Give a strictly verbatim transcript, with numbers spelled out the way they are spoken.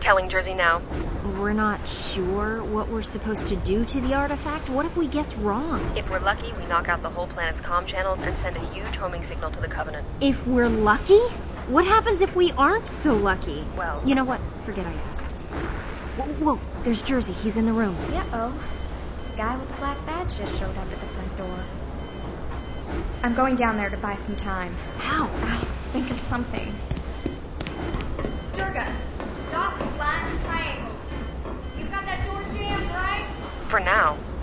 telling Jersey now. We're not sure what we're supposed to do to the artifact. What if we guess wrong? If we're lucky, we knock out the whole planet's comm channels and send a huge homing signal to the Covenant. If we're lucky? What happens if we aren't so lucky? Well... You know what? Forget I asked. Whoa, whoa, there's Jersey. He's in the room. Uh-oh. The guy with the black badge just showed up at the front door. I'm going down there to buy some time. How? I'll think of something. Durga, dots, lines, triangles. You've got that door jammed, right? For now.